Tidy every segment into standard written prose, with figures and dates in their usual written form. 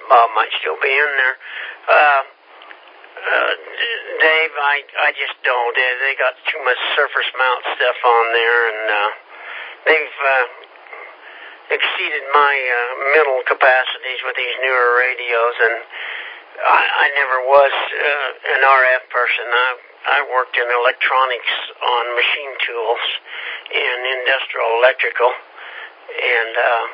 Bob might still be in there. Dave, I just don't. They got too much surface mount stuff on there, and they've exceeded my mental capacities with these newer radios, and I never was an RF person. I worked in electronics on machine tools in industrial electrical, and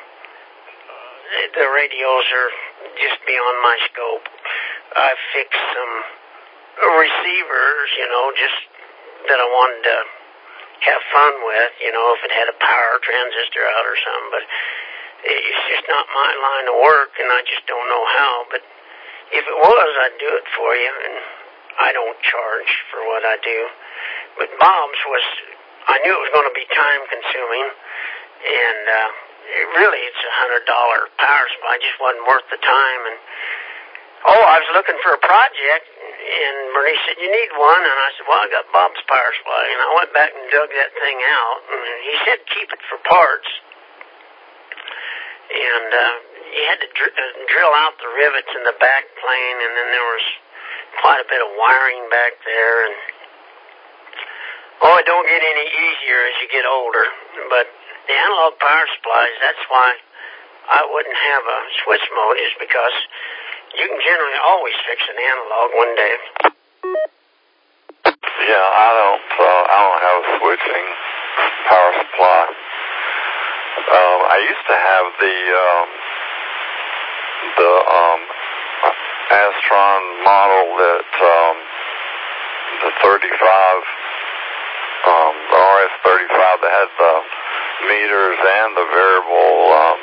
the radios are just beyond my scope. I fixed some receivers, just that I wanted to have fun with, if it had a power transistor out or something, but it's just not my line of work, and I just don't know how. But if it was, I'd do it for you, and I don't charge for what I do. But Bob's I knew it was going to be time-consuming, and it's $100 power supply. It just wasn't worth the time. And I was looking for a project, and Bernice said, "You need one?" And I said, "Well, I got Bob's power supply." And I went back and dug that thing out, and he said, "Keep it for parts." And you had to drill out the rivets in the back plane, and then there was quite a bit of wiring back there. And it don't get any easier as you get older. But the analog power supplies, that's why I wouldn't have a switch mode, is because you can generally always fix an analog one day. Yeah, I don't have a switching power supply. I used to have the Astron model that the 35, the RS-35 that had the meters and the variable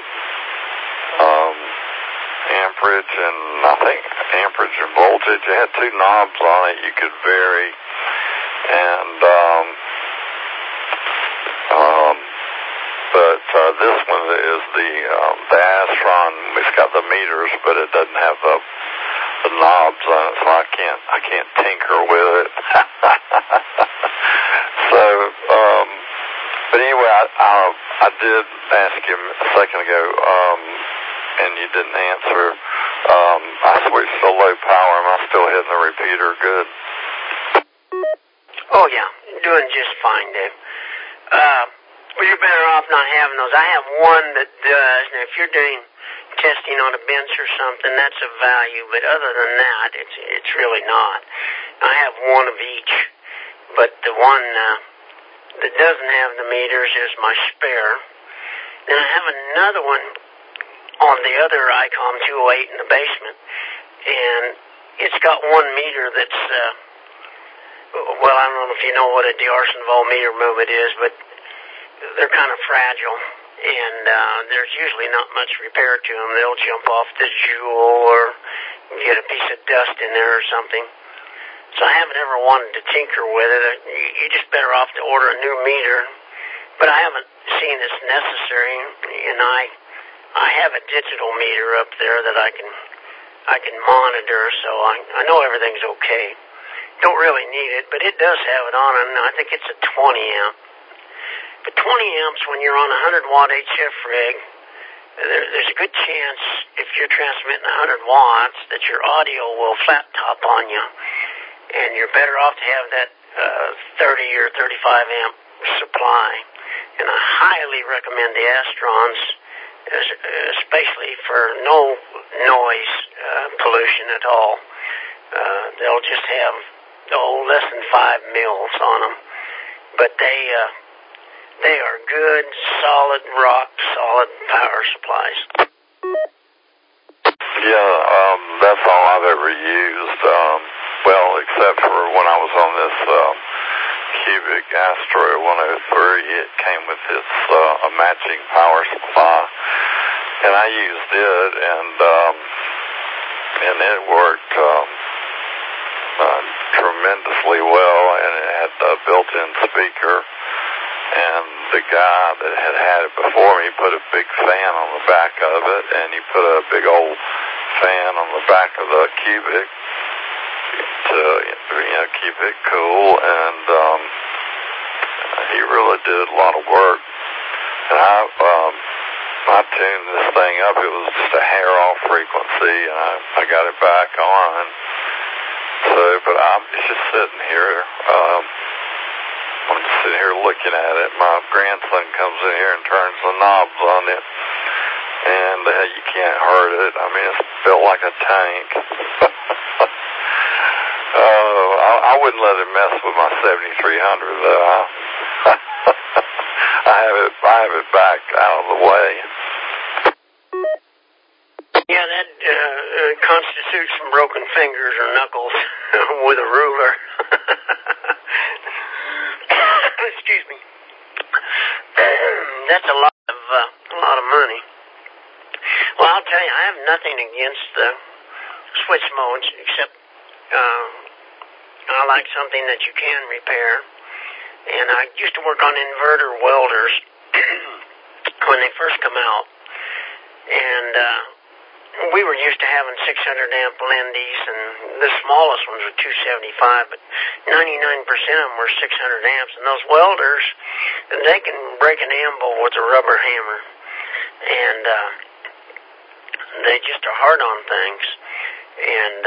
amperage and I think amperage and voltage. It had two knobs on it you could vary, and but this one is the Astron. It's got the meters, but it doesn't have the knobs on it, so I can't tinker with it. So, but anyway, I did ask him a second ago, and you didn't answer. I switched to low power. Am I still hitting the repeater good? Oh yeah, doing just fine, Dave. Well, you're better off not having those. I have one that does. Now, if you're doing testing on a bench or something, that's of value. But other than that, it's really not. I have one of each, but the one that doesn't have the meters is my spare. Then I have another one on the other ICOM 208 in the basement, and it's got one meter that's, I don't know if you know what a D'Arson voltmeter movement is, but they're kind of fragile, and there's usually not much repair to them. They'll jump off the jewel or get a piece of dust in there or something. So I haven't ever wanted to tinker with it. You're just better off to order a new meter, but I haven't seen it's necessary, and I have a digital meter up there that I can monitor, so I know everything's okay. Don't really need it, but it does have it on, and I think it's a 20 amp. But 20 amps, when you're on a 100-watt HF rig, there's a good chance, if you're transmitting 100 watts, that your audio will flat top on you. And you're better off to have that 30 or 35 amp supply. And I highly recommend the Astrons, especially for no noise pollution at all. They'll just have less than 5 mils on them. But they are good, solid, rock-solid power supplies. Yeah, that's all I've ever used. Except for when I was on this Cubic Astro 103, it came with its a matching power supply, and I used it, and it worked tremendously well, and it had a built-in speaker. And the guy that had it before me put a big fan on the back of it, and he put a big old fan on the back of the Cubic to keep it cool. And he really did a lot of work. And I tuned this thing up. It was just a hair off frequency, and I got it back on. So, but I'm just sitting here. I'm just sitting here looking at it. My grandson comes in here and turns the knobs on it, and you can't hurt it. I mean, it's built like a tank. I wouldn't let it mess with my 7300 though. I have it back out of the way. Yeah, that constitutes some broken fingers or knuckles with a ruler. Excuse me. That's a lot of money. Well, I'll tell you, I have nothing against the switch modes, except I like something that you can repair. And I used to work on inverter welders when they first come out. And we were used to having 600 amp Lindy's, and the smallest ones were 275, but 99% of them were 600 amps. And those welders, they can break an anvil with a rubber hammer. And they just are hard on things. And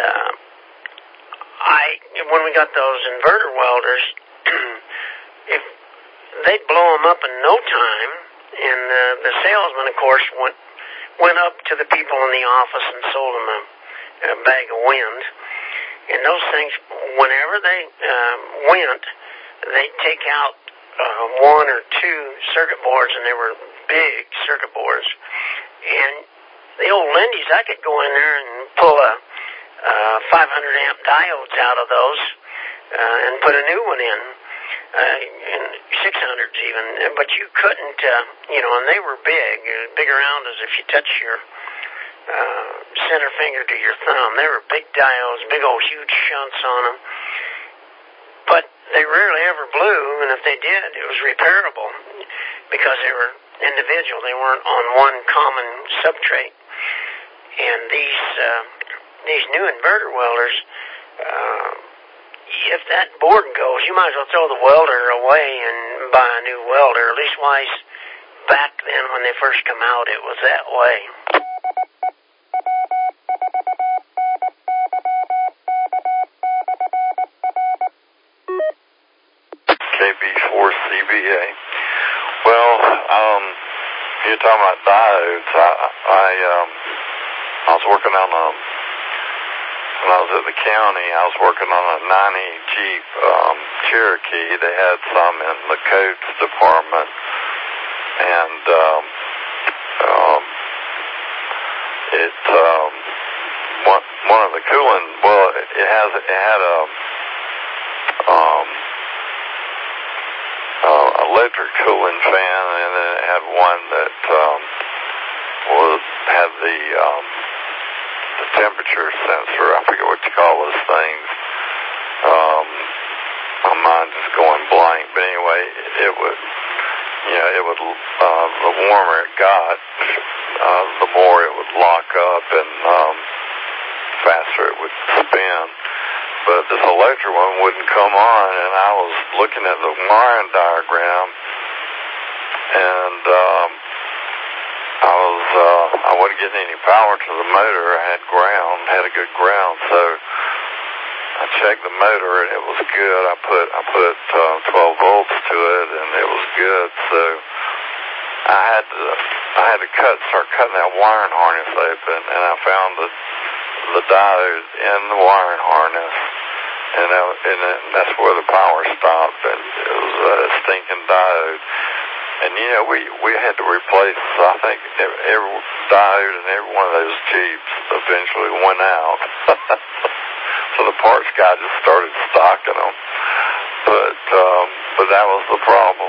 when we got those inverter welders, if they'd blow them up in no time, and the salesman, of course, went up to the people in the office and sold them a bag of wind. And those things, whenever they went, they'd take out one or two circuit boards, and they were big circuit boards. And the old Lindy's, I could go in there and pull a 500 amp diodes out of those and put a new one in. And 600s even, but you couldn't, and they were big around as if you touch your center finger to your thumb. They were big diodes, big old huge shunts on them, but they rarely ever blew, and if they did, it was repairable because they were individual. They weren't on one common substrate. And these new inverter welders, if that board goes, you might as well throw the welder away and buy a new welder. At least back then when they first come out, it was that way. KB4CBA. Well, you're talking about diodes. I was working on when I was at the county, I was working on a 90 Jeep Cherokee. They had some in the codes department, and one of the cooling. Well, it had a electric cooling fan, and then it had one that had the temperature sensor. I forget what you call those things. My mind's just going blank. But anyway, it would the warmer it got, the more it would lock up, and faster it would spin. But this electric one wouldn't come on, and I was looking at the wiring diagram, and I wasn't getting any power to the motor. I had a good ground, so I checked the motor, and it was good. I put 12 volts to it, and it was good. So I had to start cutting that wiring harness open, and I found the diode in the wiring harness, and that's where the power stopped, and it was a stinking diode. And we had to replace, I think, every diode in every one of those Jeeps eventually went out. So the parts guy just started stocking them. But that was the problem.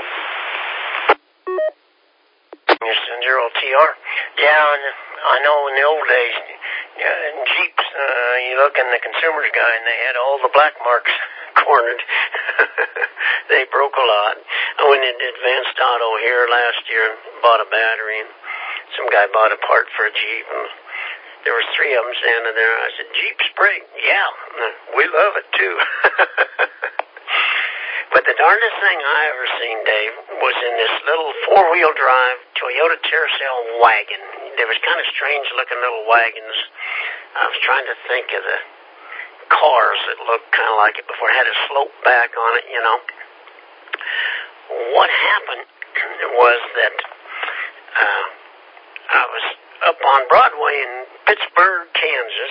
Your Sendero TR. Yeah, I know in the old days, Jeeps, you look in the consumer's guide and they had all the black marks cornered. They broke a lot. I went into Advanced Auto here last year and bought a battery, and some guy bought a part for a Jeep, and there was 3 of them standing there. I said, Jeeps break? Yeah, we love it too. But But the darndest thing I ever seen, Dave, was in this little four-wheel drive Toyota Tercel wagon. They was kind of strange-looking little wagons. I was trying to think of the cars that looked kind of like it before. It had a slope back on it, you know. What happened was that I was up on Broadway in Pittsburgh, Kansas,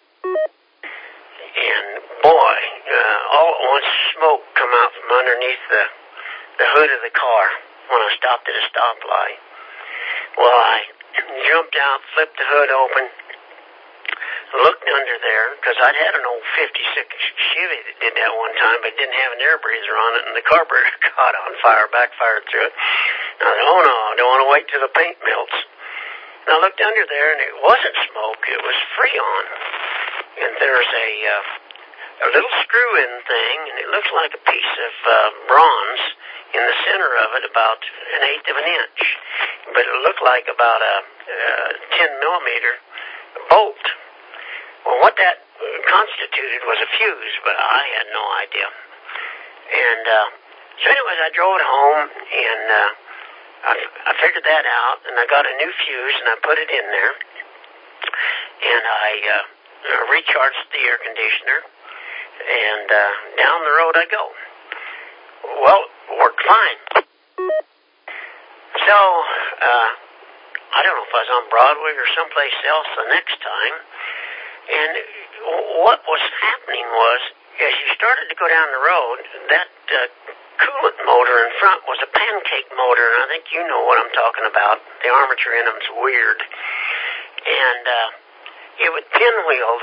and boy, all at once smoke come out from underneath the hood of the car when I stopped at a stoplight. Well, I jumped out, flipped the hood open, looked under there, because I'd had an old 56 Chevy that did that one time, but it didn't have an air breather on it, and the carburetor caught on fire, backfired through it. And I thought, oh no, I don't want to wait till the paint melts. And I looked under there, and it wasn't smoke, it was Freon. And there's a little screw-in thing, and it looks like a piece of bronze in the center of it, about 1/8 of an inch. But it looked like about a 10-millimeter bolt. Well, what that constituted was a fuse, but I had no idea. And so anyways, I drove it home, and I figured that out, and I got a new fuse, and I put it in there, and I recharged the air conditioner, and down the road I go. Well, it worked fine. So, I don't know if I was on Broadway or someplace else the next time, and what was happening was, as you started to go down the road, that coolant motor in front was a pancake motor, and I think you know what I'm talking about. The armature in them's weird. And it would pinwheel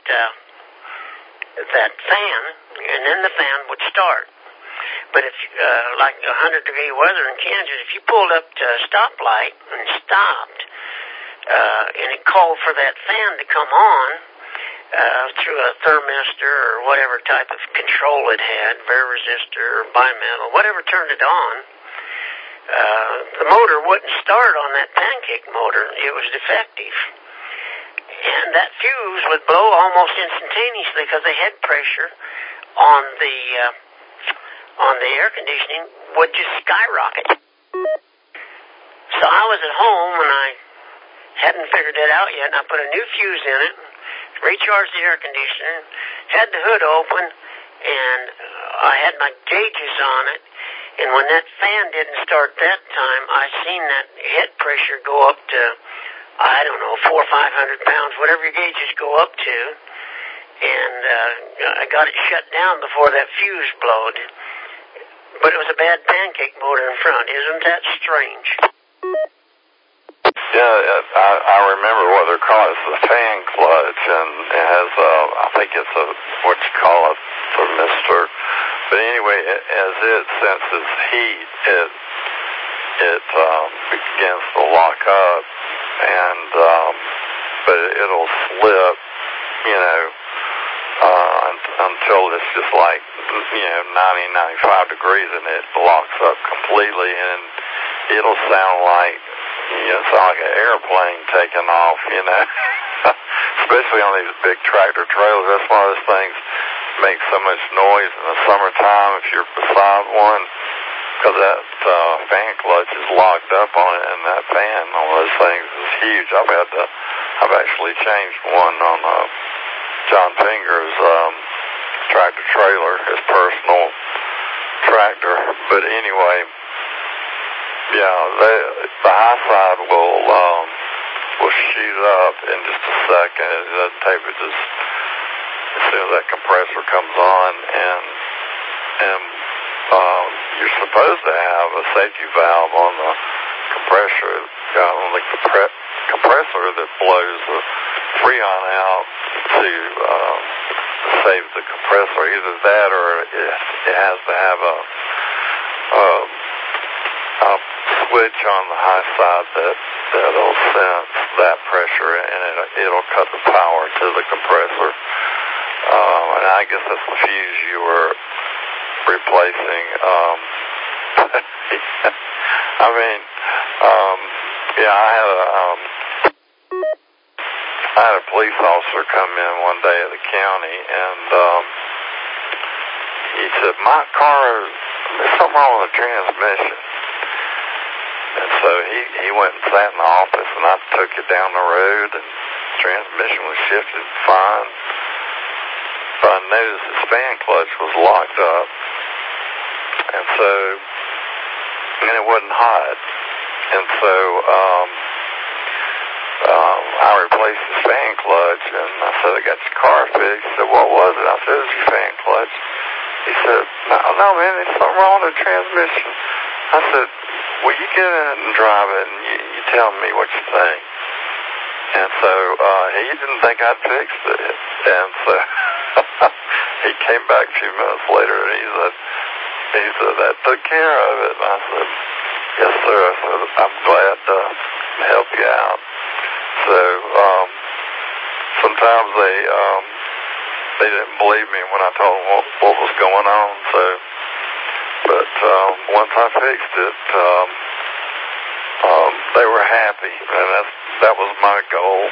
that fan, and then the fan would start. But if, like 100-degree weather in Kansas, if you pulled up to a stoplight and stopped, and it called for that fan to come on through a thermistor or whatever type of control it had, resistor or bimetal, whatever turned it on, the motor wouldn't start on that pancake motor. It was defective. And that fuse would blow almost instantaneously because the head pressure on the air conditioning would just skyrocket. So I was at home and I hadn't figured it out yet, and I put a new fuse in it, recharged the air conditioner, had the hood open, and I had my gauges on it, and when that fan didn't start that time, I seen that head pressure go up to, I don't know, 400 or 500 pounds, whatever your gauges go up to, and I got it shut down before that fuse blowed. But it was a bad pancake motor in front. Isn't that strange? Yeah, I remember what they're calling. It's the fan clutch, and it has I think it's what you call a thermistor. But anyway, as it senses heat, it begins to lock up, and but it'll slip, you know, until it's just like, you know, 90, 95 degrees, and it locks up completely, and it'll sound like, you know, an airplane taking off, you know. Especially on these big tractor trailers. That's one of those things makes so much noise in the summertime if you're beside one, because that fan clutch is locked up on it, and that fan on those things is huge. I've actually changed one on John Finger's tractor trailer, his personal tractor. But anyway, yeah, the high side will shoot up in just a second. It doesn't take it just as soon as that compressor comes on, and you're supposed to have a safety valve on the compressor, on the compressor that blows the Freon out to save the compressor. Either that, or it has to have a switch on the high side that'll sense that pressure, and it'll cut the power to the compressor. And I guess that's the fuse you were replacing. I mean, yeah, I had a police officer come in one day at the county, and he said, my car there's something wrong with the transmission. And so he went and sat in the office, and I took it down the road, and the transmission was shifted fine. But I noticed the fan clutch was locked up, and it wasn't hot. And so I replaced the fan clutch, and I said, I got your car fixed. He said, what was it? I said, it was your fan clutch. He said, no, man, there's something wrong with the transmission. I said, well, you get in it and drive it, and you tell me what you think. And so he didn't think I'd fixed it. And so he came back a few minutes later, and he said, that took care of it. And I said, yes, sir. I said, I'm glad to help you out. So sometimes they didn't believe me when I told them what was going on. But once I fixed it, they were happy, and that was my goal.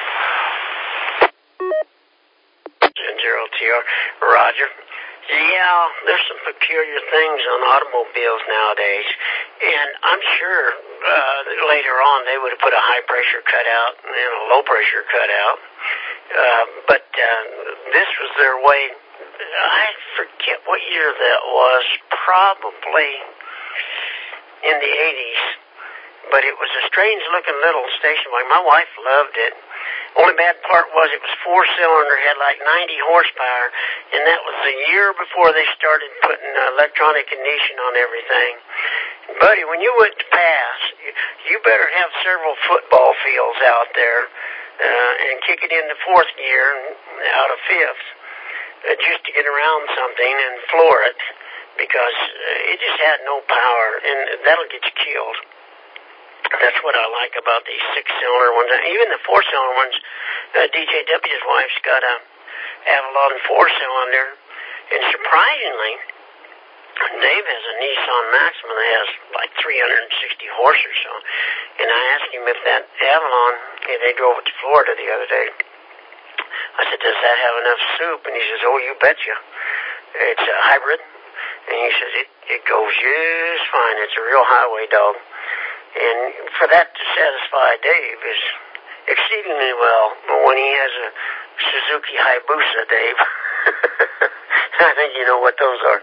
0TR, Roger. Yeah, there's some peculiar things on automobiles nowadays, and I'm sure later on they would have put a high-pressure cutout and a low-pressure cutout, but this was their way. I forget what year that was, probably in the 80s, but it was a strange-looking little station wagon. My wife loved it. Only bad part was it was 4-cylinder, had like 90 horsepower, and that was the year before they started putting electronic ignition on everything. Buddy, when you went to pass, you better have several football fields out there and kick it into fourth gear and out of fifth just to get around something and floor it, because it just had no power, and that'll get you killed. That's what I like about these 6-cylinder ones. Even the 4-cylinder ones, DJW's wife's got a Avalon 4-cylinder, and surprisingly, Dave has a Nissan Maxima that has like 360 horse or so. And I asked him if that Avalon, they drove it to Florida the other day. I said, does that have enough soup? And he says, oh, you betcha. It's a hybrid. And he says, it goes just fine. It's a real highway dog. And for that to satisfy Dave is exceedingly well when he has a Suzuki Hayabusa, Dave. I think you know what those are.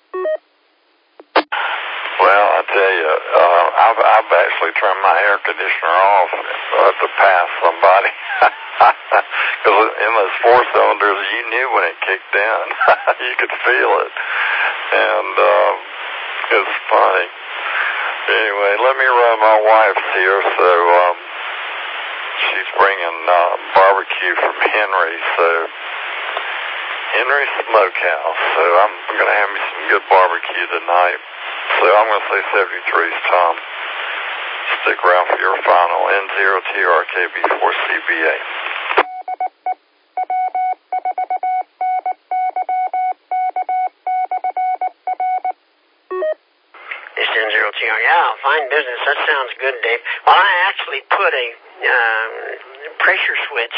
Well, I tell you, I've actually turned my air conditioner off to pass somebody. Because in those 4-cylinders, you knew when it kicked in. You could feel it. And it's funny. Anyway, let me run. My wife's here, so she's bringing barbecue from Henry, so Henry's Smokehouse. So I'm going to have me some good barbecue tonight. So I'm going to say 73's Tom. Stick around for your final N0TRKB4CBA. It's N0TR. Yeah, fine business. That sounds good, Dave. Well, I actually put a pressure switch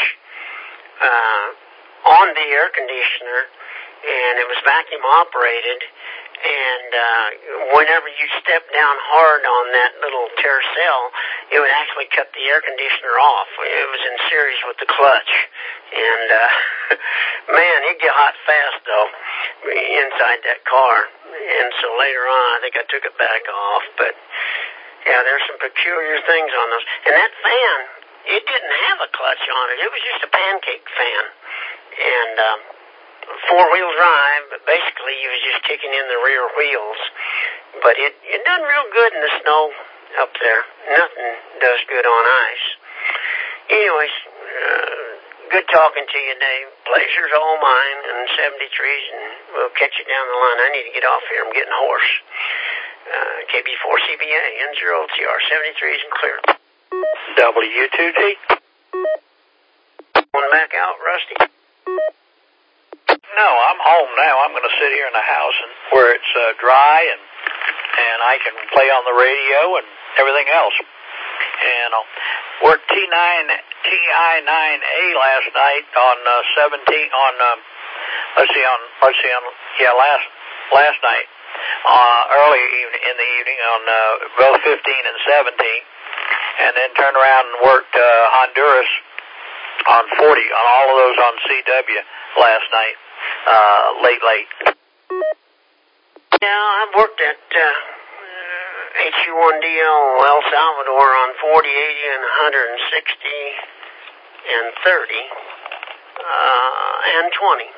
on the air conditioner, and it was vacuum operated. And whenever you step down hard on that little tercel, it would actually cut the air conditioner off. It was in series with the clutch. And, man, it'd get hot fast, though, inside that car. And so later on, I think I took it back off. But, yeah, there's some peculiar things on those. And that fan, it didn't have a clutch on it. It was just a pancake fan. And 4-wheel drive, but basically you was just kicking in the rear wheels. But it done real good in the snow up there. Nothing does good on ice. Anyways, good talking to you, Dave. Pleasure's all mine, and 73's, and we'll catch you down the line. I need to get off here. I'm getting hoarse. KB4CBA, N0TR, 73's and clear. W2D. Going back out, Rusty? No, I'm home now. I'm going to sit here in the house and where it's dry and I can play on the radio and everything else. And I worked TI-9A last night on last night early in the evening on both 15 and 17, and then turned around and worked Honduras on 40, on all of those on CW last night, late. Yeah, I've worked at HU1DL El Salvador on 40, 80, and 160, and 30, and 20.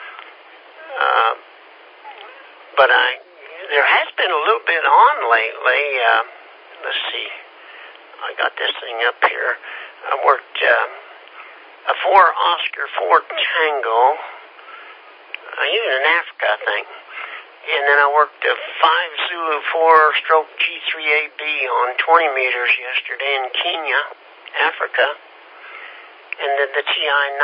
But there has been a little bit on lately. Let's see. I got this thing up here. I worked a 4 Oscar 4 Tango, even in Africa, I think. And then I worked a 5 Zulu 4 stroke G3AB on 20 meters yesterday in Kenya, Africa. And then the TI-9,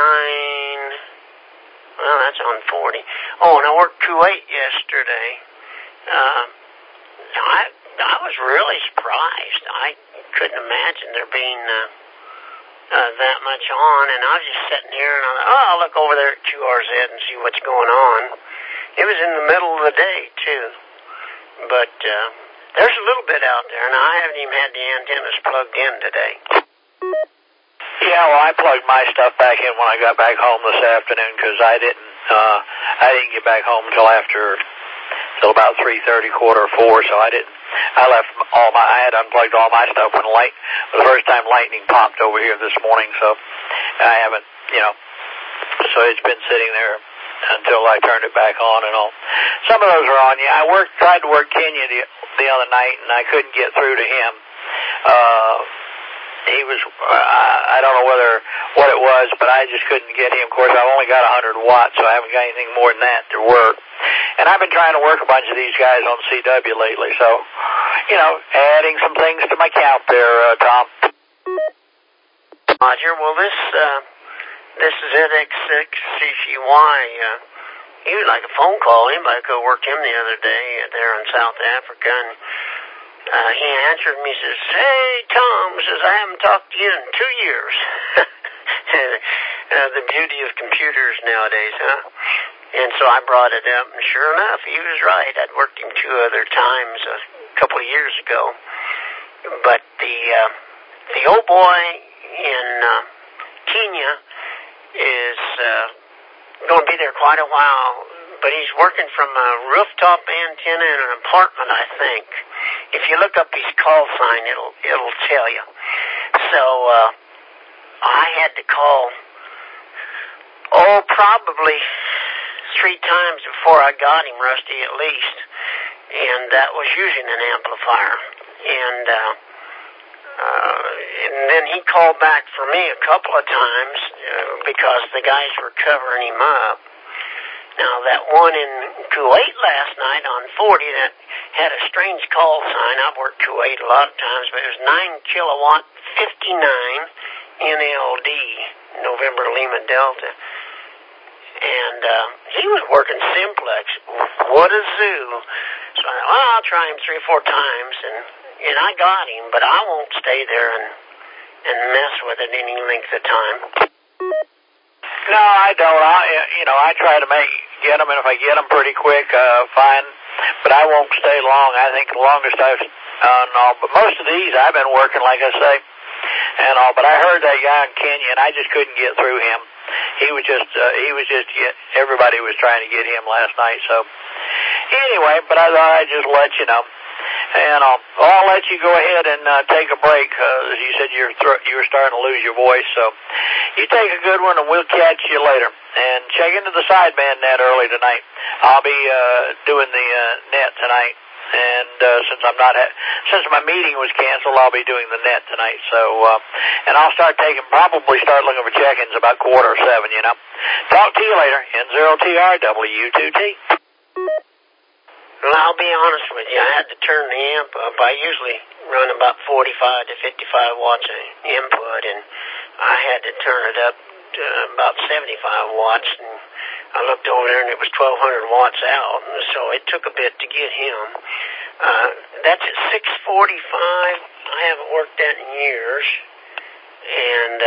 well, that's on 40. Oh, and I worked Kuwait yesterday. I was really surprised. I couldn't imagine there being that much on, and I was just sitting here, and I thought, I'll look over there at QRZ and see what's going on. It was in the middle of the day, too. But there's a little bit out there, and I haven't even had the antennas plugged in today. Yeah, well, I plugged my stuff back in when I got back home this afternoon because I didn't get back home till about 3:30, 4:45. So I left I had unplugged all my stuff when the first time lightning popped over here this morning. So I haven't, so it's been sitting there until I turned it back on and all. Some of those are on. Yeah, I tried to work Kenya the other night, and I couldn't get through to him. He was, I don't know what it was, but I just couldn't get him. Of course, I've only got 100 watts, so I haven't got anything more than that to work. And I've been trying to work a bunch of these guys on CW lately, so, adding some things to my count there, Tom. Roger, well, this is ZX6CCY. He was like a phone call. Anybody could have worked him the other day there in South Africa, and he answered me, says, "Hey, Tom," says, "I haven't talked to you in 2 years." The beauty of computers nowadays, huh? And so I brought it up, and sure enough, he was right. I'd worked him 2 other times a couple of years ago. But the old boy in Kenya is going to be there quite a while, but he's working from a rooftop antenna in an apartment, I think. If you look up his call sign, it'll tell you. So I had to call, probably 3 times before I got him, Rusty, at least, and that was using an amplifier. And then he called back for me a couple of times because the guys were covering him up. Now, that one in Kuwait last night on 40 that had a strange call sign. I've worked Kuwait a lot of times, but it was 9 kilowatt 59 NLD, November Lima Delta. And he was working simplex. What a zoo. So I thought, well, I'll try him 3 or 4 times, and I got him, but I won't stay there and mess with it any length of time. No, I don't. I try to get them, and if I get them pretty quick, fine. But I won't stay long. I think the longest I've but most of these I've been working, like I say, and all. But I heard that guy in Kenya, and I just couldn't get through him. He was just everybody was trying to get him last night. So anyway, but I thought I'd just let you know. And I'll let you go ahead and take a break. As you said, you were starting to lose your voice. So you take a good one, and we'll catch you later. And check into the sideband net early tonight. I'll be doing the net tonight. And since my meeting was canceled, I'll be doing the net tonight. So, and I'll probably start looking for check-ins about 6:45. Talk to you later. N0TR W2T. Well, I'll be honest with you. I had to turn the amp up. I usually run about 45 to 55 watts of input, and I had to turn it up to about 75 watts. And I looked over there, and it was 1,200 watts out, and so it took a bit to get him. That's at 6:45. I haven't worked that in years. And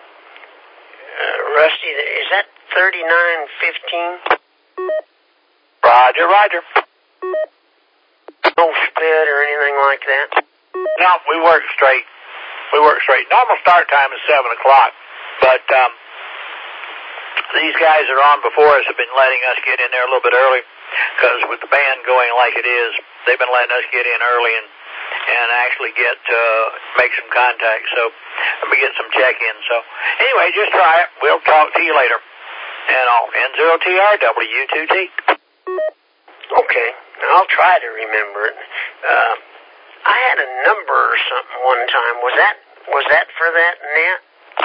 Rusty, is that 3915? Roger. No spit or anything like that? No, we work straight. Normal start time is 7 o'clock, but these guys that are on before us have been letting us get in there a little bit early, because with the band going like it is, they've been letting us get in early and actually make some contact. So let me get some check-in. So anyway, just try it. We'll talk to you later. And I'll N0TR W2T. Okay, I'll try to remember it. I had a number or something one time. Was that for that net?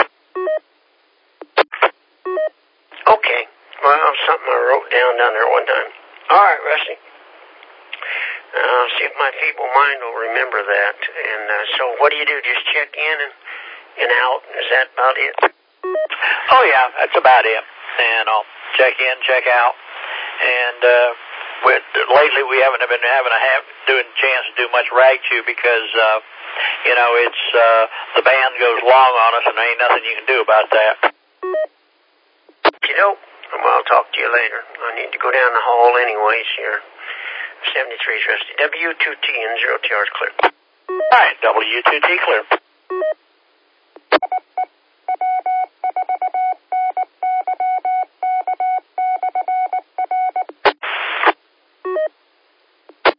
Okay. Well, something I wrote down there one time. All right, Rusty. I'll see if my feeble mind will remember that. And so what do? Just check in and out? Is that about it? Oh, yeah, that's about it. And I'll check in, check out. And lately we haven't been doing a chance to do much rag chew because, it's the band goes long on us and there ain't nothing you can do about that. Well, I'll talk to you later. I need to go down the hall anyways here. 73 is Rusty. W2T and 0TR is clear. All right, W2T clear.